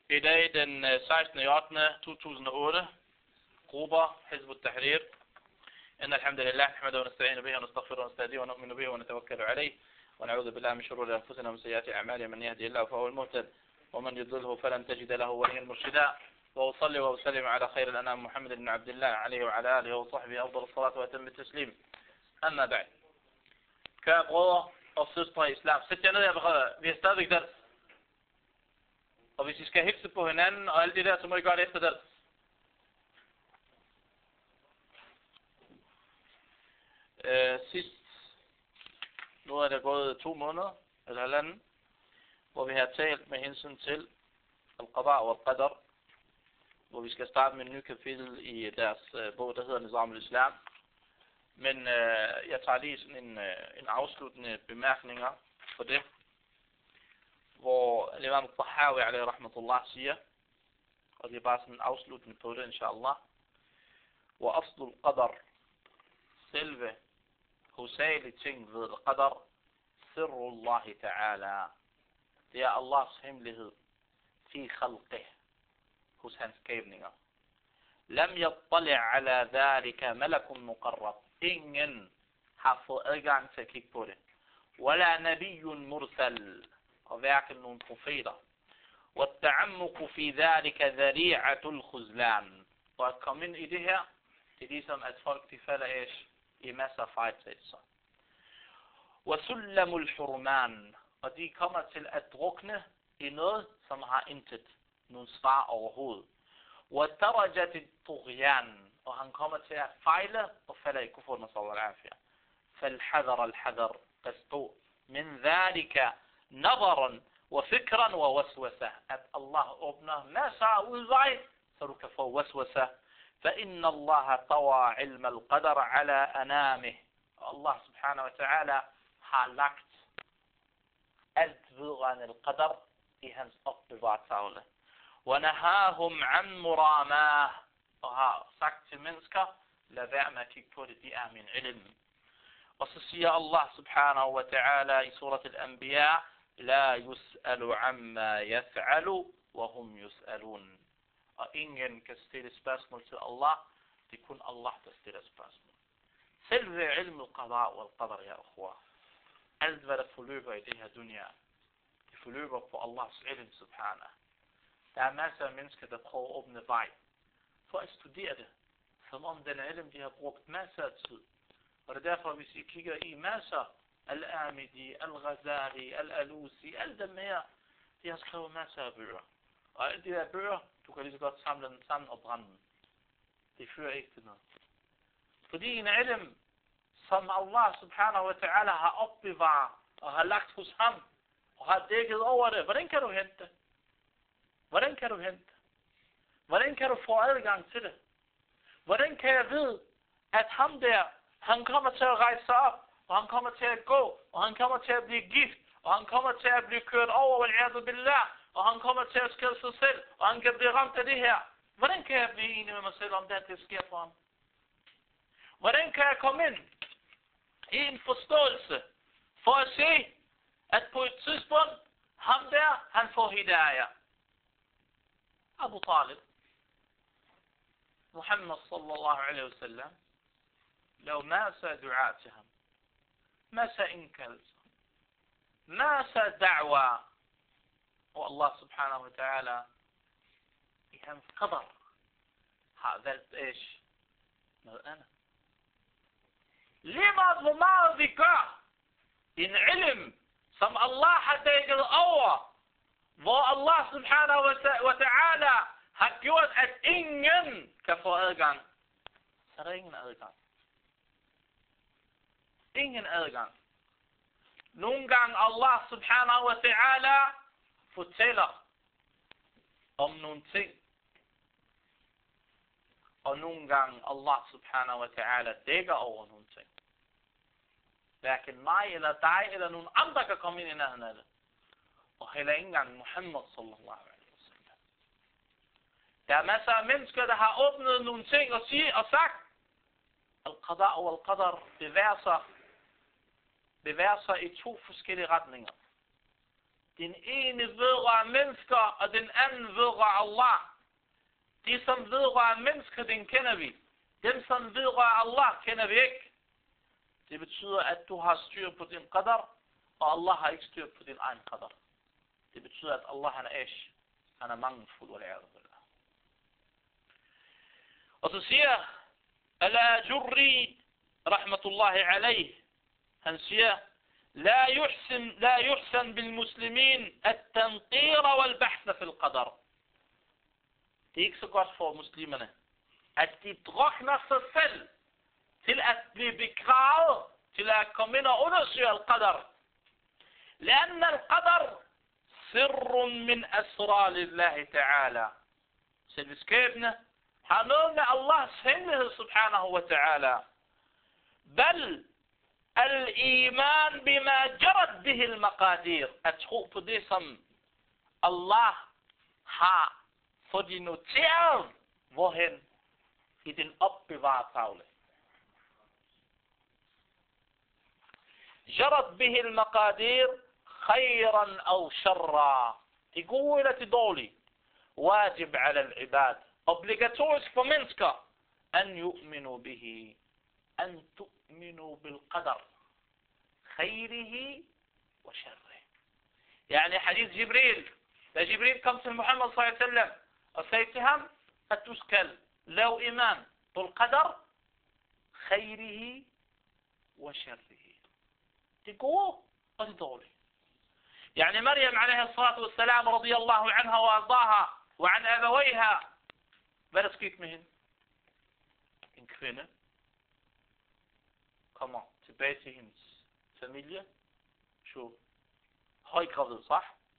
I dag den 16.8.2008 grupper Hizb ut-Tahrir. إن الحمد لله نحمده ونستعين به ونستغفره ونستهديه ونؤمن به ونتوكل عليه ونعوذ بالله من شرور أنفسنا ومن سيئات أعمالنا من يهدي الله فهو المهتد ومن يضلله فلن تجد له وليا مرشدا وأصلي وأسلم على خير الأنام محمد بن عبد الله عليه وعلى آله وصحبه أفضل الصلاة وأتم التسليم. أما بعد. Kære brødre og søstre i islam, sæt jer ned her, brødre. Vi har stadigvæk der. Og hvis I skal hilse på hinanden og alt det der, så må I gøre det efter det. Sidst, nu er der gået 2 måneder, eller halvanden, hvor vi har talt med hensyn til al-qada og al-qadar, hvor vi skal starte med en ny kapitel i deres bog, der hedder Nizam al-Islam. Men jeg tager lige sådan en afsluttende bemærkninger for det, hvor Imam Tahawi alayhi rahmatullah siger, og det er bare sådan afsluttende på det, inshallah, hvor aslu al-qadar, selve hovedsagelige ting ved al-qadar, sirrullahi ta'ala, det er Allahs hemmelighed, fi khalqih, hos hans skabninger. Lam yattali' ala dhalika malakun muqarrab, ingen har fået adgang til at kigge på det. Wala nabiyyun mursal, og hverken nogen profeter. Watta'ammuqu fi dhalika dhari'atul khuzlan, og at komme ind i det her, det er ligesom at folk de falder af i masser af fejltagelser. Wasullamul hurman, og de kommer til at drukne i noget, som har intet, nogen svar overhovedet. Watarajat tughyan, og han kommer til at fejle og falder i kufr, nasallallahu alafia. Falhadar alhadar, der stod min dhalika nazaran wa fikran wa waswasa, at Allah åbner masser af udvej, så du kan få waswasa. فإن الله طوى علم القدر على أنامه. Allah subhanahu wa ta'ala har lagt alt vedrørende al-qadar i hans opbevartavle. وَنَهَاهُمْ عَنْ مُرَامَاهُ, og har sagt til mennesker, lad være med at kigge på det, de er min ilm. Og så siger Allah subhanahu wa ta'ala i surat al-Anbiya, لَا يُسْأَلُ عَمَّا يَفْعَلُ وَهُمْ يُسْأَلُونَ. Og ingen kan stille spørgsmål til Allah, det er kun Allah, der stiller spørgsmål. Selve ilm al-qada og al-qadar, ja akhwa. Alt hvad der forløber i det her dunya, det forløber på Allahs ilm subhanahu. Der er masser af mennesker, der prøver at åbne vej for at studere det, som om den ilm, de har brugt masser af tid. Og det er derfor, hvis I kigger i masser, Al-Amidi, Al-Ghazali, Al-Alusi, alle dem her, de har skrevet masser af bøger. Og alle de der bøger, du kan lige så godt samle den sammen og brænde den. Det fører ikke til noget. Fordi en ilm, som Allah subhanahu wa ta'ala har opbevaret og har lagt hos ham, og har dækket over det, hvordan kan du hente det? Hvordan kan du hente det? Hvordan kan du få adgang til det? Hvordan kan jeg vide, at ham der, han kommer til at rejse sig op, og han kommer til at gå, og han kommer til at blive gift, og han kommer til at blive kørt over, og han kommer til at skade sig selv, og han kan blive ramt af det her. Hvordan kan jeg blive enig med mig selv om det sker for ham? Hvordan kan jeg komme ind i en forståelse for at se, at på et tidspunkt, ham der, han får hidayah. Abu Talib, Muhammad sallallahu alaihi wasallam, lavede masser af dua til ham. Masser af indkaldelser. Masser af da'wa. Og Allah subhanahu wa ta'ala i hans qadar har valgt ish noget andet. Lige meget hvor meget vi gør en ilm, som Allah har dækket over, hvor Allah subhanahu wa ta'ala har gjort, at ingen kan få adgang, så er der ingen adgang. Ingen adgang. Nogle gange Allah subhanahu wa ta'ala fortæller om nogle ting, og nogle gange Allah subhanahu wa ta'ala dækker over nogle ting. Hverken mig eller dig eller nogen andre kan komme ind i nærheden af det. Og heller ikke engang Muhammad sallallahu alaihi wasallam. Der er masser af mennesker, der har åbnet nogle ting og sagt, al-qada og al-qadar bevæger sig i 2 forskellige retninger. Den ene vedrører mennesker, og den anden vedrører Allah. De, som vedrører mennesker, den kender vi. Dem, som vedrører Allah, kender vi ikke. Det betyder, at du har styr på din qadar, og Allah har ikke styr på din egen qadar. Det betyder, at Allah han er ish. Han er mangelfuld, wal'iyadhu. Og så siger Al-Ajurri, rahmatullahi alayh, han siger, لا يحسن بالمسلمين التنقير والبحث في القدر. Det er ikke så godt for muslimerne, at de drukner sig selv til at blive begravet, til at komme ind og undersøge al-qadar. لأن القدر سر من أسرار الله تعالى. Selve skæbne har noget med Allahs hemmelighed subhanahu wa ta'ala. بل الإيمان بما جرت به المقادير. At tro på det, som Allah har fået de noteret, hvorhen i den opbevarede tavle. جرت به المقادير خيرا أو شرا. Det gode eller det dårlige. واجب على العباد. Obligatorisk for mennesker. أن يؤمنوا به. أن تؤمنوا بالقدر خيره وشره. يعني حديث جبريل. جبريل kom til Muhammad صلى الله عليه وسلم og sagde til ham, at du skal lave iman på qadar خيره وشره. Det gode og det dårlige. يعني مريم عليه الصلاة والسلام رضي الله عنها وأرضاها وعن أبويها. Hvad der skete med hende? En kvinde kommer tilbage til hendes familie, så højgravid, så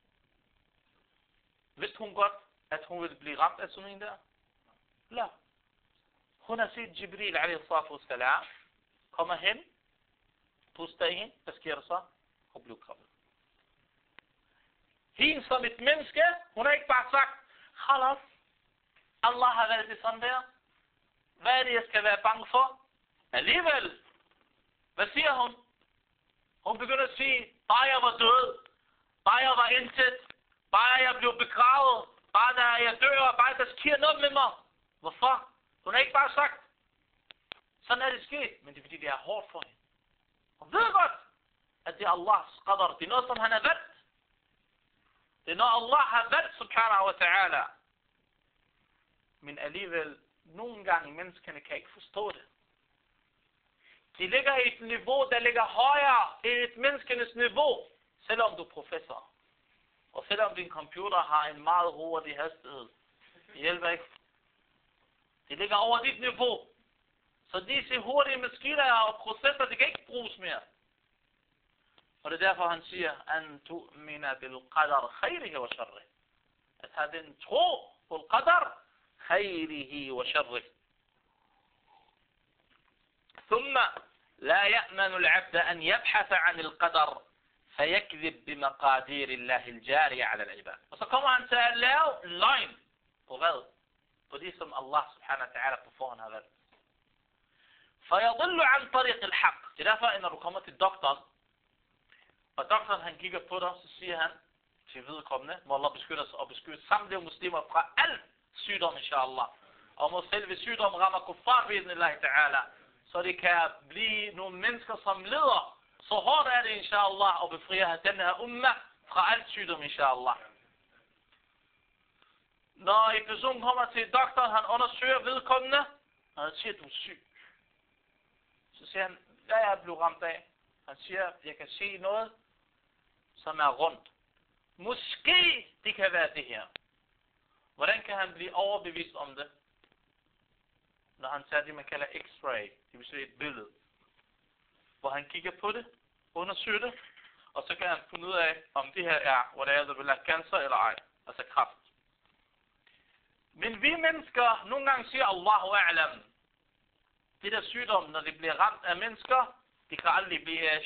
vidste hun godt, at hun ville blive ramt af sådan en der? La. Hun har set Jibril a.s. kommer hen, puster hende, hvad sker der så? Hun blev gravid. Hende som et menneske, hun har ikke bare sagt, khalas, Allah har været det sådan der. Hvad er det, jeg skal være bange for? Alligevel, hvad siger hun? Hun begynder at sige, bare jeg var død, bare jeg var intet, bare jeg blev begravet, bare da jeg dør, bare der sker noget med mig. Hvorfor? Hun har ikke bare sagt, sådan er det sket, men det er fordi det er hårdt for hende. Hun ved godt, at det er Allahs qadar, det er noget som han har valgt. Det er noget Allah har valgt, subhanahu wa ta'ala. Men alligevel, nogle gange menneskene kan ikke forstå det. De ligger i et niveau, der ligger højere i et menneskenes niveau, selvom du er professor. Og selvom din computer har en meget hurtig hastighed. Det hjælper ikke. Det ligger over dit niveau. Så disse hurtige maskiner og processer, det kan ikke bruges mere. Og det er derfor han siger, an tu'mina bil qadar khayrihi wa sharrihi. At have den tro på qadar خيره وشره. ثم لا يأمن العبد أن يبحث عن القدر فيكذب بمقادير الله الجارية على العباد. Og så kommer han til at lave løgn på hvad? På det som Allah subhanahu wa ta'ala på forhånd har valgt. فيضل عن طريق الحق. Det er derfor, når du kommer til doktoren, og doktoren han kigger på dig, så siger han til vedkommende, må Allah beskytte os og beskytte samtlige muslimer fra alt sygdom, inshallah. Og må selve sygdom rammer kuffar, bi'idhnillahi ta'ala. Så det kan blive nogle mennesker, som lider. Så hårdt er det, inshallah, og befrier den her umma fra alt sygdom, inshallah. Når en person kommer til doktoren, han undersøger vedkommende, og han siger, du er syg. Så siger han, hvad er jeg blevet ramt af? Han siger, jeg kan se noget, som er rundt. Måske det kan være det her. Hvordan kan han blive overbevist om det? Når han tager det, man kalder x-ray. Det vil sige et billede. Hvor han kigger på det, undersøger det, og så kan han finde ud af, om det her er, hvor det er, der vil have cancer eller ej. Altså kræft. Men vi mennesker, nogle gange siger Allahu a'lam. Det der sygdom, når det bliver ramt af mennesker, det kan aldrig blive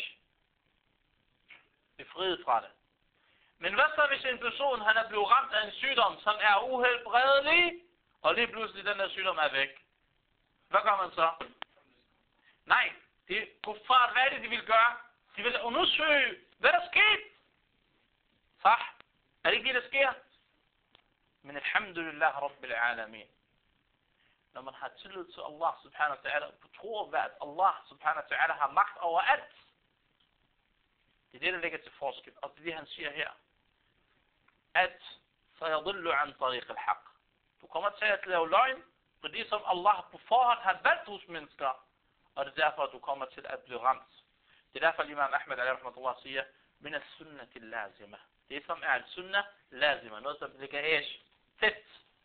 befriet fra det. Men hvad så hvis en person, han er blevet ramt af en sygdom, som er uhelbredelig, og lige pludselig den der sygdom er væk? Hvad gør man så? Nej, det kuffar, hvad er det, de vil gøre? De vil undersøge, hvad der skete. صح؟ Er det ikke det, der sker? Men alhamdulillah rabbil alamin. Når man har tillid til Allah subhanahu wa ta'ala, og tror, at Allah subhanahu wa ta'ala har magt over alt. Det er det, der ligger til forskel. Og det er det, han siger her. At sayadillu an tariq al-haq. Du kommer til at lave løgn, for det som Allah på forhånd har valgt hos mennesker. Og det er derfor, at du kommer til at blive ramt. Det er derfor, at Imam Ahmed a.rahmatullah siger, min al-sunnah til lazima. Det som er al-sunnah lazima. Noget, som ligger tæt.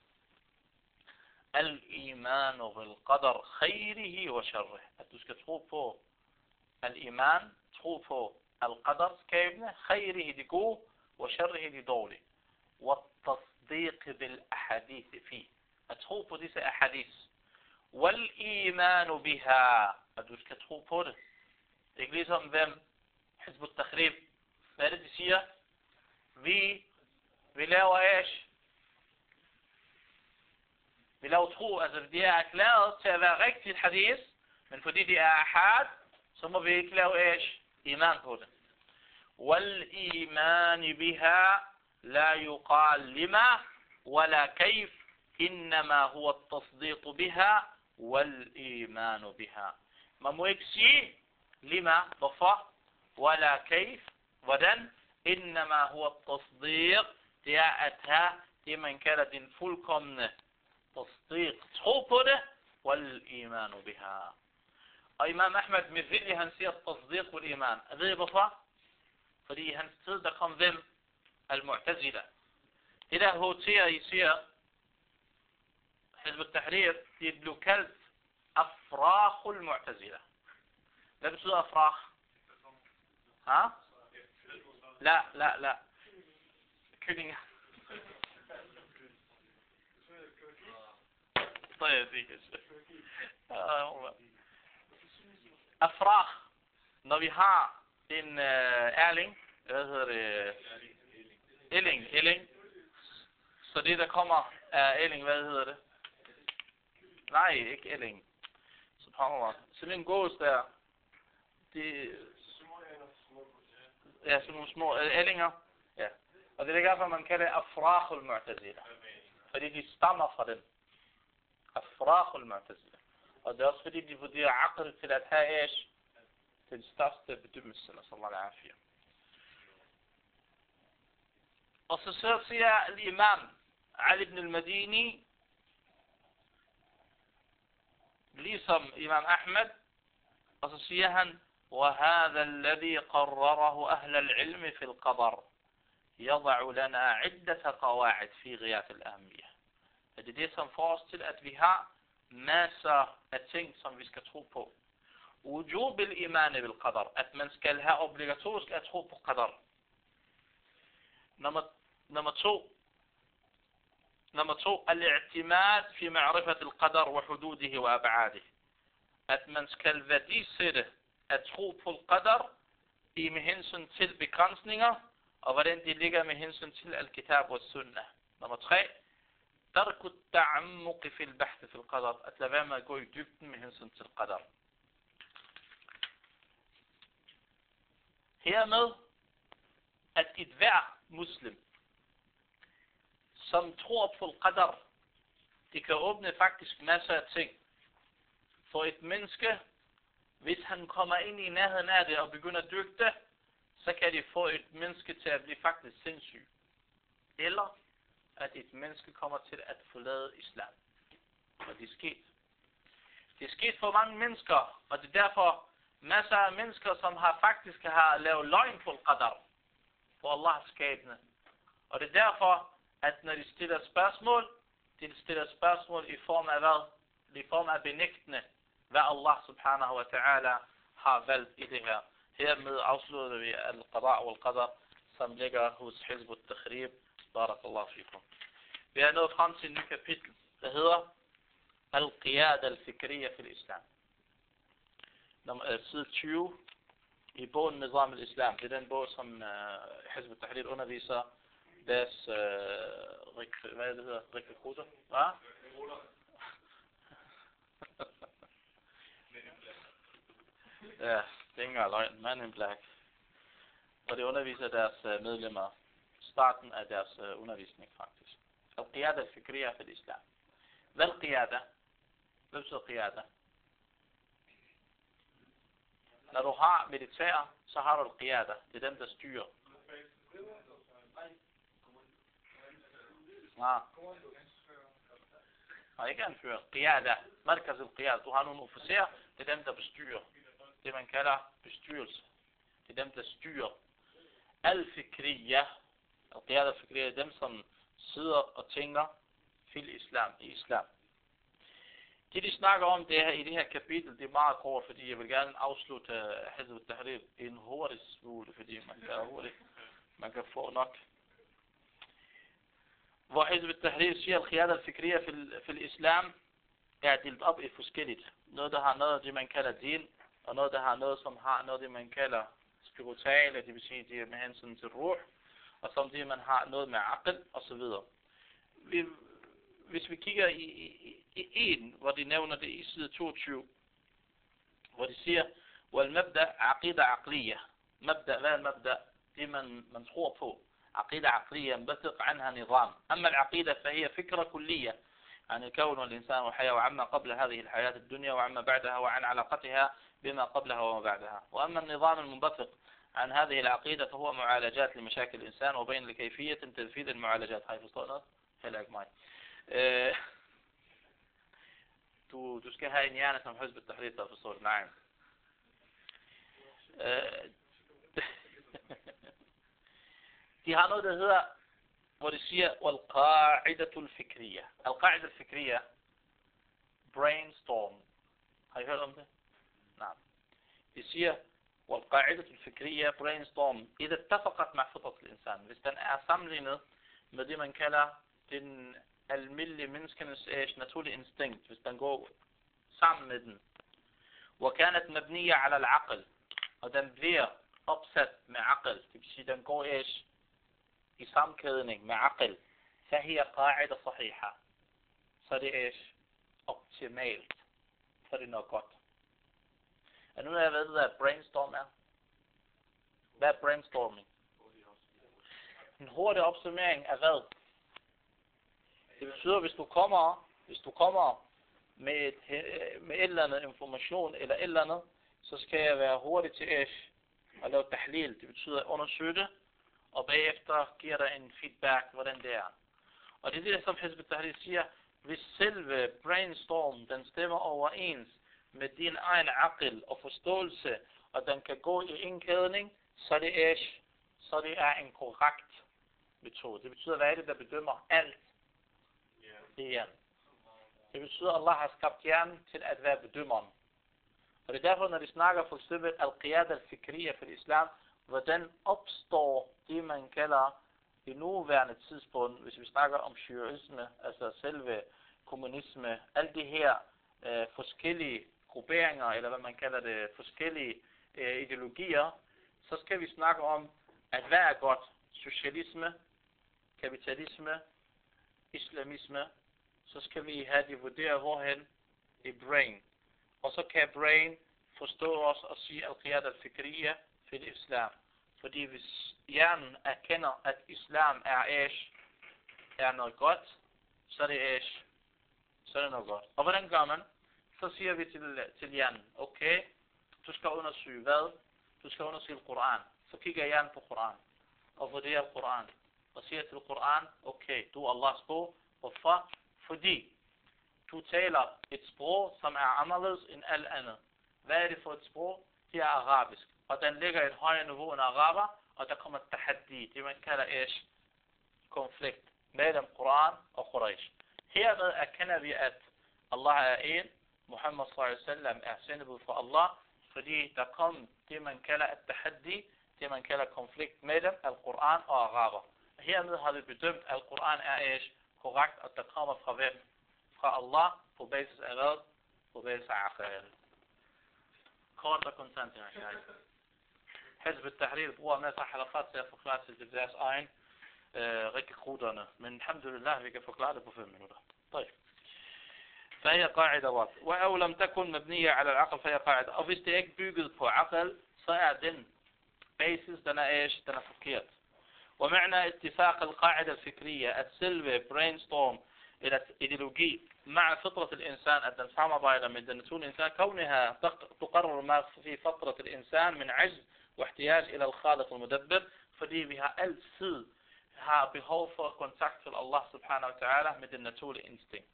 Al-iman bil-qadar khayrihi wa sharrih. At du skal tro på al-iman, tro på al-qadar skabende, khayrihi det gode, wa sharrihi det dårlige. Wa tasdiq bil-ahadith fi. At tro på disse ahadith. Wal-iman biha. At du skal tro på det. Det er ikke ligesom hvem Hizb ut-Tahrir. Hvad er det, de siger? Vi laver æsh. Vi laver tro, altså de er erklæret til at være rigtigt hadith, men fordi de er ahad, så må vi ikke lave æsh. Iman på det. Wal-iman biha la yuqal lima wala kayf innama huwa at-tasdiq biha wal-iman biha. Man må ikke sige lima, hvorfor, wala kayf, hvordan, innama huwa at-tasdiq, det er at have det man kalder din fuldkommende tasdiq, tro på det, wal-iman biha. Og Imam Ahmed med vilje, han siger tasdiq wal-iman. Ved I hvorfor? Fordi i hans tid, der kom hvem? Al-Mu'tazila. Det der HT'er, I siger, Hizb ut-Tahrir, det blev kaldt afrakh al-Mu'tazila. Hvad betyder afrakh? Ha? La. Kyllinger. Afrakh. Når vi har en ærling, hvad hedder det? Elling. Så det der kommer af elling, hvad hedder det? Nej, ikke elling. Subhanallah. Sådan en gås der. Det ja, sådan nogle små ællinger. Ja. Og det er derfor, man kalder afrakh al-Mu'tazila. Fordi de stammer fra den. Afrakh al-Mu'tazila. Og det er også fordi, de vurderer aql til at have æsh til største bedømmelse. Sallallahu alaihi. Og så siger al-Imam Ali ibn al-Madini, ligesom Imam Ahmed, og så siger han, وهذا الذي قرره أهل العلم في القدر يضع لنا عدة قواعد في غاية الأهمية. Det er det, som får os til, at vi har masser af ting, som vi skal tro på. وجوب الإيمان بالقدر. At man skal have obligatorisk at tro på qadar. Nummer to, الاعتماد في معرفة القدر وحدوده وأبعاده. At man skal værdisætte at tro på qadar i med hensyn til begrænsninger, og hvordan de ligger med hensyn til al-kitab og sunnah. Nummer 3, tarku at-ta'ammuq fi al-bahth fi al-qadar. At lade være med at gå i dybden med hensyn til qadar. Hermed, at et hver muslim, som tror på qadar, det kan åbne faktisk masser af ting. For et menneske, hvis han kommer ind i nærheden af det og begynder at dyrke det, så kan det få et menneske til at blive faktisk sindssyg. Eller at et menneske kommer til at forlade islam. Og det er sket. Det er sket for mange mennesker, og det er derfor masser af mennesker, som faktisk har lavet løgn på qadar, på Allahs skabende. Og det er derfor, at når de stiller spørgsmål, de stiller spørgsmål i form af hvad? I form af benægtende, hvad Allah subhanahu wa ta'ala har valgt i det her. Hermed afslutter vi al-qada' wal-qadar, som ligger hos Hizb ut-Tahrir. Barakallahu fikum. Vi er nået frem til en ny kapitel, der hedder Al-Qiyada al-Fikriya fil Islam. Side 20 i bogen Nizam al-Islam. Det er den bog, som Hizb ut-Tahrir underviser deres hvad det hedder? Rekrutter? Hvad? Ja, det er ikke engang løgn. Man in Black. Og det underviser deres medlemmer. starten af deres undervisning faktisk. Al-Qiyada al-Fikriya for islam. Hvad Qiyada? Hvad betyder Qiyada? Når du har militær, så har du Qiyada. Det er dem, der styrer. Nej, ikke anfører. Qiyada. Markaz al-Qiyada. Du har nogle officerer, det er dem, der bestyrer. Det man kalder bestyrelse. Det er dem, der styrer. Al-Fikriya. Al-Qiyada al-Fikriya er dem, som sidder og tænker fil islam i islam. De snakker om det her i det her kapitel, det er meget kort, fordi jeg vil gerne afslutte Hizb ut-Tahrir i en hurtig smule, fordi man kan få nok. Hvor Hizb ut-Tahrir siger, at Qiyada al-Fikriya fil islam er delt op i forskelligt. Noget, der har noget af det, man kalder din, og noget, der har noget, som har noget, det man kalder spirituale, det vil sige, det er med hensyn til ruh, og som det, man har noget med aql, og så videre. Hvis vi kigger i en, hvor de nævner det i side 22, hvor de siger, وَالْمَبْدَأ عَقِيدَ عَقْلِيَّة. Mabda, hvad er mabda? Det man tror på. عقيدة عقلية ينبثق عنها نظام. أما العقيدة فهي فكرة كلية عن الكون والإنسان والحياة وعما قبل هذه الحياة الدنيا وعما بعدها وعن علاقتها بما قبلها وما بعدها. وأما النظام المنبثق عن هذه العقيدة فهو معالجات لمشاكل الإنسان وبين لكيفية تنفيذ المعالجات. هاي forstået heller ikke mig. Du skal have en hjerne som Hizb ut-Tahrir, der forstår det. Nej. De har noget, der hedder, hvor de siger, Al-Qa'idatu al-Fikriya. Al-Qa'idatu al-Fikriya, brainstorm. Har I hørt om det? Nej. De siger, Al-Qa'idatu al-Fikriya, brainstorm. إذا اتفقت مع فطرة الإنسان. Hvis den er sammenlignet med det, man kalder den almindelige menneskenes naturlige instinkt. Hvis den går sammen med den. وكانت مبنية على العقل. Og den bliver opsat med aql. Det vil sige, den går i sammenkædning med aql. فهي قاعدة صحيحة. Så det er optimalt. Så det er noget godt. Og nu har jeg ved, hvad brainstorm er. Hvad er brainstorming? En hurtig opsummering af hvad? Det betyder, hvis du kommer med et eller andet information eller et eller andet, så skal jeg være hurtig til at lave tahlil. Det betyder at undersøge det, og bagefter giver dig en feedback, hvordan det er. Og det er det, som Hizb ut-Tahrir siger, hvis selve brainstorm, den stemmer overens med din egen aql og forståelse, og den kan gå i indkædning, så det er en korrekt metode. Det betyder, hvad er det, der bedømmer alt? Igen. Det betyder, at Allah har skabt hjernen til at være bedømmeren. Og det er derfor, når de snakker for eksempel Al-Qiyada al-Fikriya for islam, hvordan opstår det, man kalder i nuværende tidspunkt, hvis vi snakker om shiisme, altså selve kommunisme, alle de her forskellige grupperinger, eller hvad man kalder det, forskellige ideologier, så skal vi snakke om, at hvad er godt? Socialisme, kapitalisme, islamisme, så skal vi have de vurderet hvorhen i brain. Og så kan brain forstå os og sige Al-Qiyada al-Fikriya for islam. Fordi hvis hjernen erkender, at islam er noget godt, så er det noget godt. Og hvordan gør man? Så siger vi til hjernen, okay, du skal undersøge hvad? Du skal undersøge Koran. Så kigger hjernen på Koran og vurderer Koran. Og siger til Koran, okay, du er Allahs bog. Hvorfor? Fordi du taler et sprog, som er anderledes end alt andet. Hvad er det for et sprog? Det er arabisk. Og den ligger i et højere niveau end araber, og der kommer tahaddi, det man kalder konflikt mellem Koran og Quraysh. Hermed erkender vi, at Allah er en, Muhammad sallallahu er sendebud fra Allah, fordi der kom det man kalder et tahaddi, det man kalder konflikt mellem al-Quran og araber. Hermed har vi bedømt, at al-Quran er korrekt, og der kommer fra hvem? Fra Allah, på basis af hvad? På basis af aql. Kort og kontant, ja. Hizb ut-Tahrir bruger masser af halaqat til at forklare til deres egen rekrutterne. Men alhamdulillah, vi kan forklare det på 5 minutter. طيب. فهي قاعدة واضحة. وأو لم تكن مبنية على العقل فهي قاعدة. Og hvis det ikke er bygget på aql, så er den basis, den er forkert. ومعنى اتفاق القاعدة الفكرية السلفة brainstorm إلى إيديولوجي مع فطرة الإنسان at den samarbejder med den naturlige insan كونها تقرر ما في فطرة الإنسان من عجز واحتياج إلى الخالق المدبر fordi vi har altid behov for kontakt til Allah subhanahu wa ta'ala med den naturlige instinkt.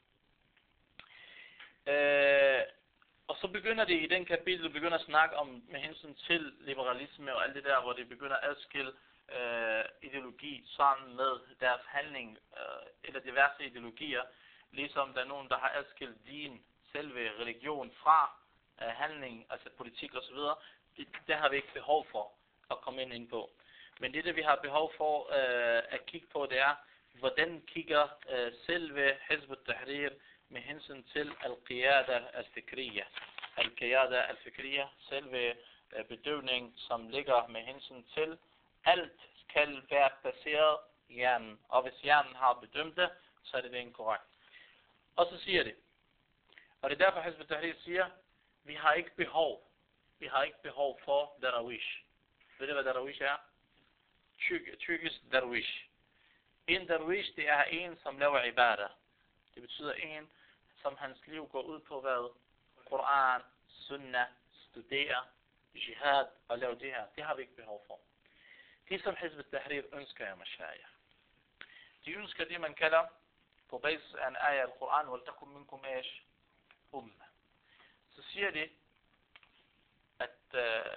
Og så begynder de i den kapitel begynder at snakke om med hensyn til liberalisme og alt det der, hvor de begynder at adskille ideologi sammen med deres handling eller diverse ideologier, ligesom der er nogen, der har adskilt din, selve religion fra handling, altså politik osv. Det har vi ikke behov for at komme ind på. Men det vi har behov for at kigge på, det er, hvordan kigger selve Hizb ut-Tahrir med hensyn til al-Qiyada al-Fikriya. Al-Qiyada al-Fikriya, selve bedøvning, som ligger med hensyn til alt skal være baseret i hjernen. Og hvis hjernen har bedømt det, så er det inkorrekt. Og så siger det, og det er derfor Hizb ut-Tahrir siger, vi har ikke behov for darawish. Ved du hvad darawish er? Tyrkisk darwish. En darwish, det er en, som laver ibadah. Det betyder en, som hans liv går ud på hvad? Koran, sunnah, studere, jihad og lave det her. Det har vi ikke behov for. Det som Hizb ut-Tahrir ønsker jeg, mashayikh. De ønsker det, man kalder på basis af en ayah af Koran, وَلْتَكُمْ مِنْكُمْ إِيش أُمَّةً. Så siger de, at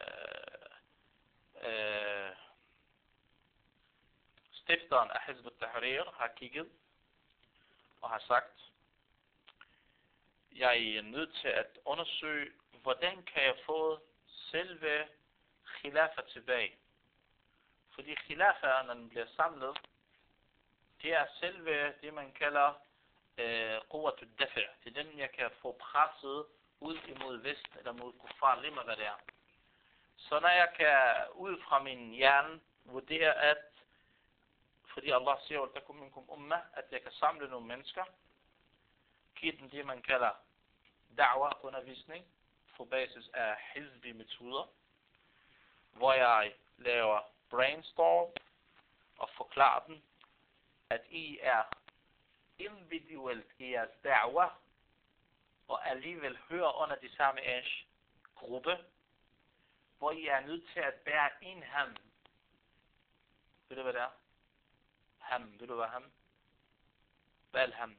stifteren af Hizb ut-Tahrir har kigget og har sagt, jeg er nødt til at undersøge, hvordan kan jeg få selve khilafa tilbage. Fordi khilafa, når den bliver samlet, det er selve det, man kalder quwwat ad-dafi'. Det er den, jeg kan få presset ud imod vest, eller mod kuffar, lige med hvad det er. Så når jeg kan ud fra min hjerne vurdere, at fordi Allah siger, وَلْتَكُمْ مِنْكُمْ أُمَّةً, at jeg kan samle nogle mennesker, give dem det, man kalder da'wah, undervisning, på basis af hizbi metoder, hvor jeg laver brainstorm og forklarer dem, at I er individuelt i jeres da'wah, og alligevel hører under de samme gruppe, hvor I er nødt til at bære en ham. Ved du hvad det er? Ham. Ved du hvad ham? Hvad er ham?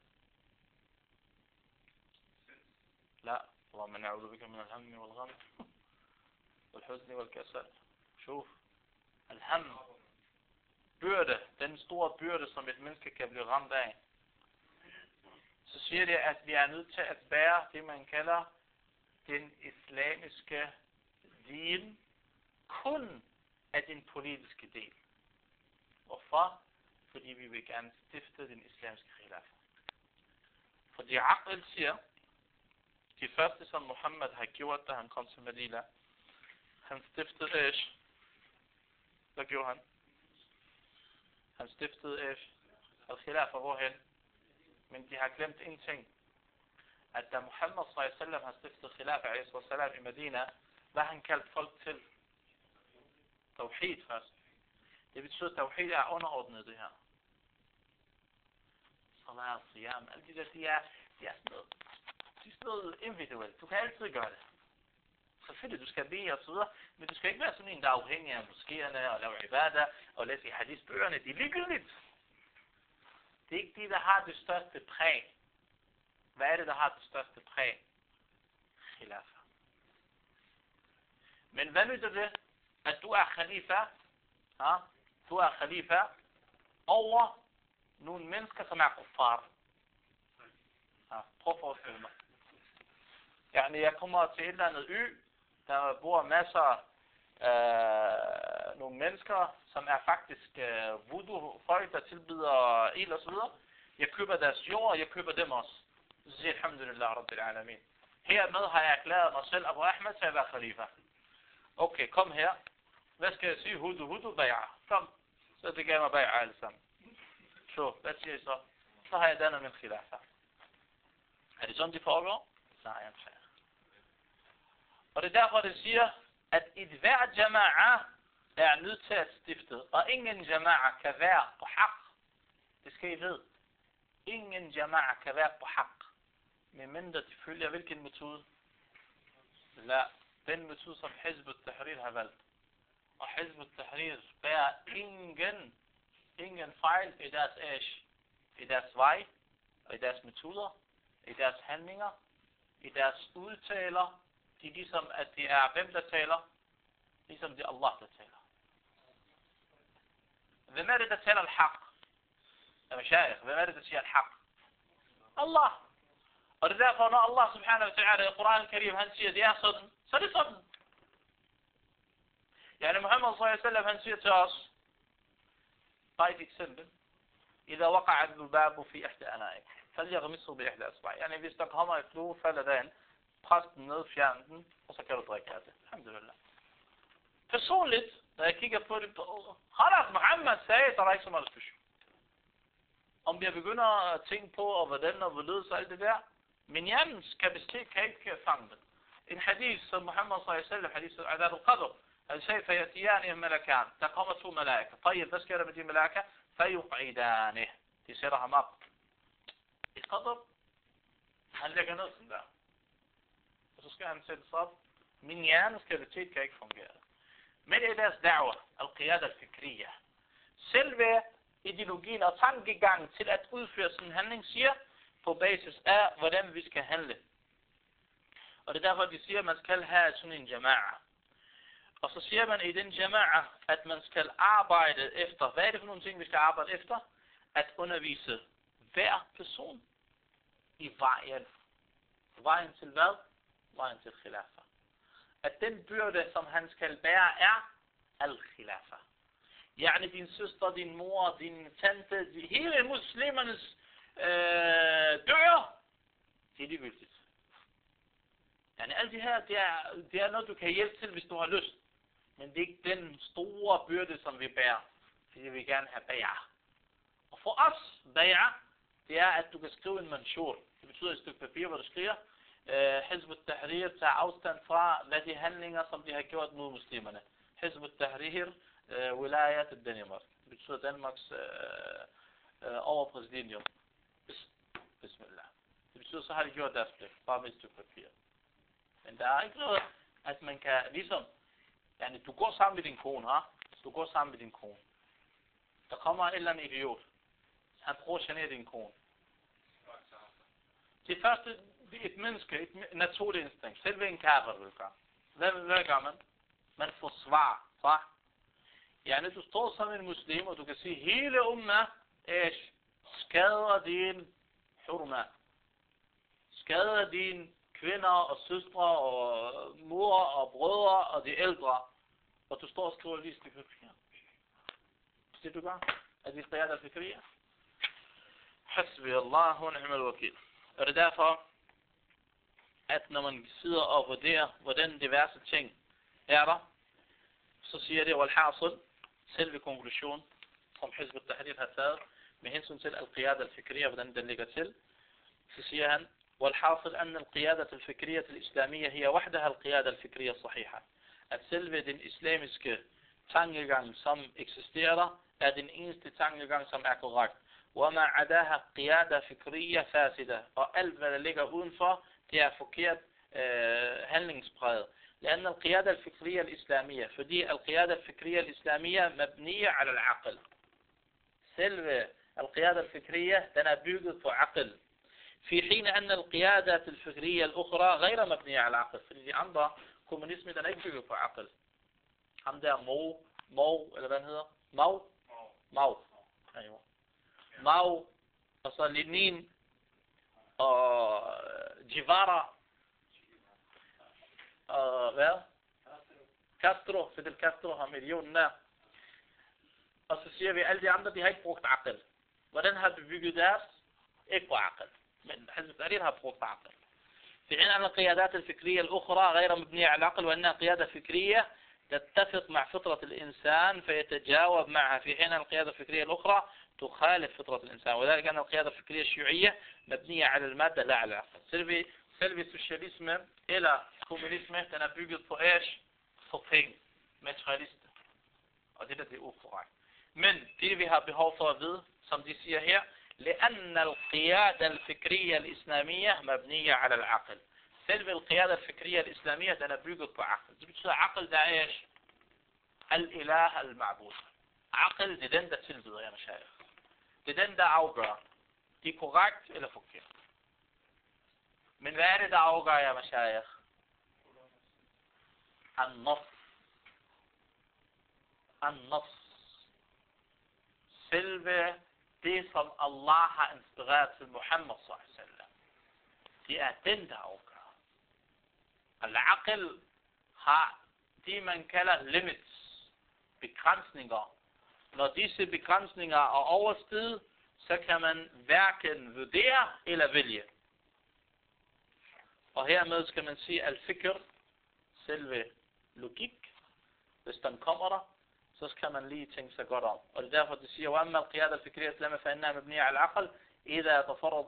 لا اللهم نعوذ بك من الهم والغم والحزن والكسل. شوف الهم, byrde, den store byrde, som et menneske kan blive ramt af. Så siger det, at vi er nødt til at bære det, man kalder den islamiske din, kun af den politiske del. Hvorfor? Fordi vi vil gerne stifte den islamiske khilafa. Fordi Aql siger, de første, som Muhammad har gjort, da han kom til Medina, han stiftede Ish. Hvad gjorde han? Han stiftede Ish. Al-Khilafa, hvorhen? Men de har glemt en ting. At da Muhammad s.a.v. har stiftet Khilafa i Medina, hvad han kaldt folk til? Tawhid først. Det betyder, at Tawhid er underordnet det her. Salat, Siyam, alle de der, de er sådan noget individuelt. Du kan altid gøre det. Selvfølgelig, du skal bede og så videre, men du skal ikke være sådan en, der er afhængig af moskéerne og laver ibadah og læse i hadisbøgerne. Det er ligegyldigt. Det er ikke det, der har det største præg. Hvad er det, der har det største præg? Khilafa. Men hvad nytter det, at du er khalifa? Ja? Du er khalifa over nogle mennesker, som er kuffar. Ja, prøv at forestille mig. Jeg kommer til et eller andet ø, der bor masser af nogle mennesker, som er faktisk voodoo-folk, der tilbyder ild og så videre. Jeg køber deres jord, og jeg køber dem også. Så siger alhamdulillah rabbil alamin. Hermed har jeg erklæret mig selv, Abu Ahmed, til at være khalifa. Okay, kom her. Hvad skal jeg sige? Hudu, bay'a. Kom. Så det gav mig bay'a alle sammen. Så, hvad siger jeg så? Så har jeg dannet min khilafa. Er det sådan, de foregår? Nej, jeg og det er derfor, det siger, at et hver jama'a nødt til at stifte, og ingen jama'a kan være på haq. Det skal I vide. Ingen jama'a kan være på haq, medmindre de følger hvilken metode? La, den metode som Hizb ut-Tahrir har valgt. Og Hizb ut-Tahrir bærer ingen fejl i deres i deres vej, og i deres metoder, i deres handlinger, i deres udtaler. De er ligesom, at det er hvem der taler, ligesom det er Allah der taler. Hvem er det der taler al-haq? Hvem er det der siger al-haq? Allah. Og det er derfor, når Allah subhanahu wa ta'ala i Quran al-Karim, han siger, det er sådan, så er det sådan. Yani Muhammad sallallahu alaihi wasallam, han siger til os, bare et eksempel, إذا وقع الذباب في إحدى أنائك فليغمسه بإحدى أصبعه. Yani hvis der kommer et flue, falder den, pres den ned, fjern den, og så kan du drikke af det. Alhamdulillah. Personligt, når jeg kigger på det, Khalas Muhammad sagde, der er ikke så meget diskussion. Om jeg begynder at tænke på, og hvordan og hvorledes og alt det der, min hjernens kapacitet kan ikke fange det. En hadith, som Muhammad sallallahu alaihi wasallam, hadith al-Adab al-Qadr, han sagde, فَيَتِيَانِهِ مَلَكَانِ. Der kommer 2 malaker. طيب, hvad sker der med de malaker? فَيُقْعِدَانِهِ. De sætter ham op. I Qadr, han lægger ned sådan der. Og så skal han sættes op. Min hjernens kapacitet kan ikke fungere. Men det er deres da'wah, al-qiyada al-fikriya. Selve ideologien og tankegangen til at udføre sådan en handling siger, på basis af, hvordan vi skal handle. Og det er derfor, de siger, at man skal have sådan en jama'a. Og så siger man i den jama'a, at man skal arbejde efter. Hvad er det for nogle ting, vi skal arbejde efter? At undervise hver person i vejen. Vejen til hvad? Vejen til khilafa. At den byrde, som han skal bære, er al-khilafa. Yani din søster, din mor, din tante, hele muslimernes dør, det er ligegyldigt. Yani alt det her, det er noget, du kan hjælpe til, hvis du har lyst. Men det er ikke den store byrde, som vi bærer. Fordi vi gerne have bære. Og for os, bære, det er, at du kan skrive en manshur. Det betyder et stykke papir, hvor du skriver, Hizb ut-Tahrir tager afstand fra, hvad de handlinger, som de har gjort mod muslimerne. Hizb ut-Tahrir, wilayat al-Danmark. Det betyder Danmarks overpræsidium. Bismillah. Det betyder, så har de gjort deres pligt. Bare med et stykke papir. Men der er ikke noget, at man kan, ligesom, yani, du går sammen med din kone, ha? Du går sammen med din kone. Der kommer en eller anden idiot. Han prøver at genere din kone. Det første, det er et menneske, et naturligt instinkt. Selve en kafir vil gøre. Hvad gør man? Man forsvarer. Så? Yani, du står som en muslim, og du kan sige, hele umma skader din hurma. Skader din kvinder og søstre og mor og brødre og de ældre. Og du står og skriver lige stykke papir. Det du gør? Er det qiyada al-fikriya? Hasbi Allah wa ni'mal wakil. Og det er derfor, at når man sidder og vurderer, hvordan diverse ting er der, så siger det, wal-hasil, selve konklusion, som Hizb ut-Tahrir har taget, med hensyn til al-qiyada al-fikriya, hvordan den ligger til, så siger han, والحاصل أن القيادة الفكرية الإسلامية هي وحدها القيادة الفكرية الصحيحة. At selve den islamiske tankegang, som eksisterer, er den eneste tankegang, som er korrekt. وما عداها قيادة فكرية فاسدة. Og alt, hvad der ligger udenfor, det er forkert handlingspræget. لأن القيادة الفكرية الإسلامية. Fordi القيادة الفكرية الإسلامية مبنية على العقل. Selve القيادة الفكرية, den er bygget på aql. في حين أن القيادة الفكرية الأخرى غير مبنية على العقل. Fordi de andre kommunisme, den er ikke bygget på aql. Ham der Mao, eller hvad han hedder? Mao. Mao, og så Lenin, og Guevara, og hvad? Castro, Fidel Castro, ham idioten der. Og så siger vi, at alle de andre, de har ikke brugt aql. Hvordan har de bygget deres? Ikke på aql. من حزب التحرير بروف عقل في حين أن القيادات الفكرية الأخرى غير مبنية على العقل وأنها قيادة فكرية تتفق مع فطرة الإنسان فيتجاوب معها في حين أن القيادة الفكرية الأخرى تخالف فطرة الإنسان وذلك أن القيادة الفكرية الشيوعية مبنية على المادة لا على العقل. سلبي سوشياليسم إلى كومونيسم تنبيجت på إيش؟ på penge. Materialist. Og det der, det er ukorrekt. Men det vi har behov for at vide, som de siger her, لأن القيادة الفكرية الإسلامية مبنية على العقل. Selve القيادة الفكرية الإسلامية, den er bygget på aql. Det betyder, aql, der er al-ilah al-ma'bud. Aql, det er den, der tilbyder jer, mashayikh. Det er den, der afgør. Det er korrekt eller forkert. Men hvad er det, der afgør jer, mashayikh? An-nafs. An-nafs. Selve det, som Allah har inspireret til Muhammad s.a.w. Det er den, der afgør. Al-aql har det, man kalder limits, begrænsninger. Når disse begrænsninger er oversteget, så kan man hverken vurdere eller vælge. Og hermed skal man sige al-fikr, selve logik, hvis den kommer der, så skal man lige tænke sig godt om. Og det er derfor, det siger, وَأَمَّا الْقِيَادَةَ الْفِكْرِيَّةُ الْإِسْلَامِيَّةُ فَإِنَّهَا مَبْنِيَّةٌ عَلَى الْعَقْلِ إِذَا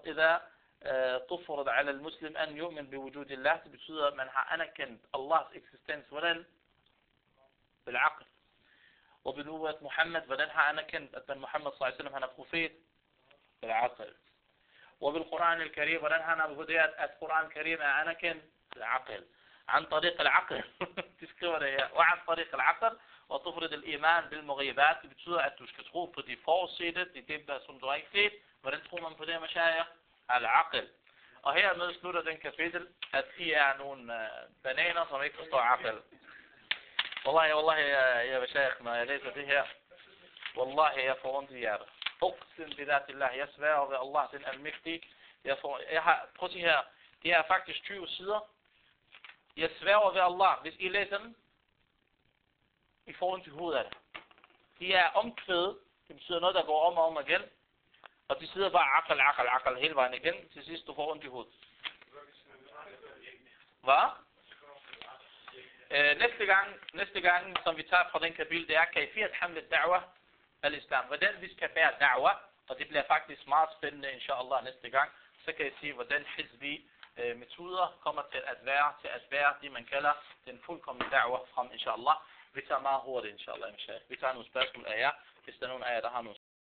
تفرض على المسلم أن يؤمن بوجود الله. Det betyder, at man har anerkendt Allahs eksistens. Hvordan? بالعقل. وبنبوة محمد. Hvordan har anerkendt, at Muhammad s.a.w. han er profet? بالعقل. وبالقرآن الكريم. Hvordan har han vurderet, at Koran Karim er anerkendt? بالعقل. عن طريق العقل. De skriver det her. وعن طريق العقل. وتفرض الإيمان بالمغيبات. Det betyder, at du skal tro på de forudsete, det som du har ikke set. Hvordan tror man på det, mashayikh? Al-aql. Og hermed slutter den kapitel, at I er nogle bananer, som ikke forstår aql. Wallahi, ya mashayikh, når jeg læser det her, wallahi, jeg får ondt i hjertet. Uqsim bidatillah, jeg sværger ved Allah, den almægtige. Prøv at se her, det er faktisk 20 sider. Jeg sværger ved Allah, hvis I læser den, I får ondt i hovedet af det. De er omkvædet, det betyder noget, der går om og om igen. Og de sidder bare aql hele vejen igen. Til sidst, du får ondt i hovedet. Hvad? Næste gang, som vi tager fra den kapitel, det er kayfiyat haml da'wa al-islam. Hvordan vi skal bære da'wa, og det bliver faktisk meget spændende, inshallah, næste gang. Så kan jeg sige, hvordan hizbi metoder kommer til at være det, man kalder den fuldkommende da'wa frem, inshallah. Vi tager meget hurtigt, inshallah. Vi tager nogle spørgsmål af jer, hvis der er nogen af jer, der har nogle